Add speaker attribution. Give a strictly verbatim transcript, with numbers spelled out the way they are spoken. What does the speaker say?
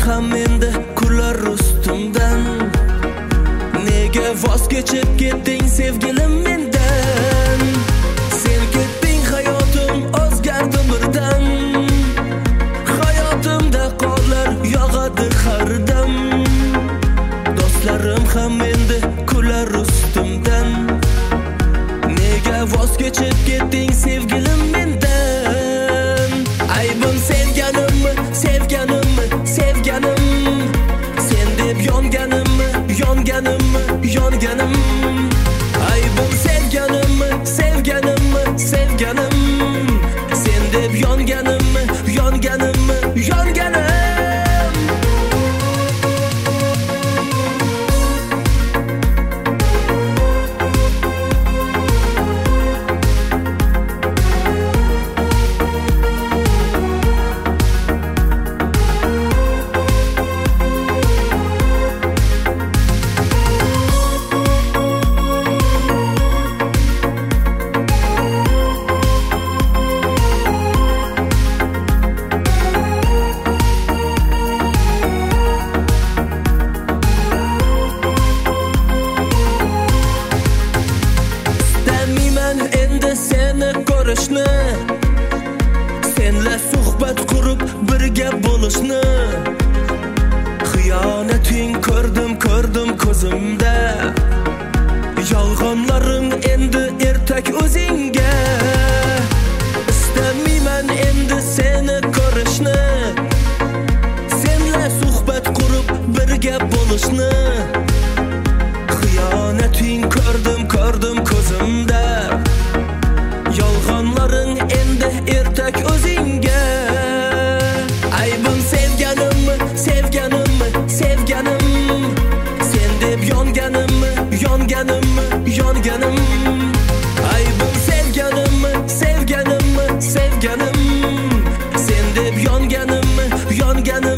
Speaker 1: ham endi kular ustimdan. Nega voz kechib ketding sevgilim mendan? Sen ketding hayotim o'zgardi birdan. Hayotimda qorlar yog'adi har dam. Do'stlarim ham endi kular ustimdan. Nega voz kechib ketding sevgilim mendan? Aybim sevganimmi, sevganimmi, sevganim. Sen deb yonganimmi, yonganimmi, yonganim. Aybim sevganimmi, sevganimmi, sevganim. Sen deb yonganimmi, yonganimmi, yonganim. Senla suhbat qurib birga bo'lishni. Xiyonating ko'rdim, ko'rdim ko'zimda. Yolg'onlaring endi ertak o'zingga. Istamayman endi seni ko'rishni. Senla suhbat qurib birga bo'lishni. Xiyonating ko'rdim, ko'rdim ko'zimda. Yolg'onlaring endi ertak o'zingga. Aybim sevganimmi, sevganimmi, sevganim. Sen deb yonganimmi, yonganimmi, yonganim. Aybim sevganimmi, sevganimmi, sevganim. Sen deb yonganimmi, yonganim.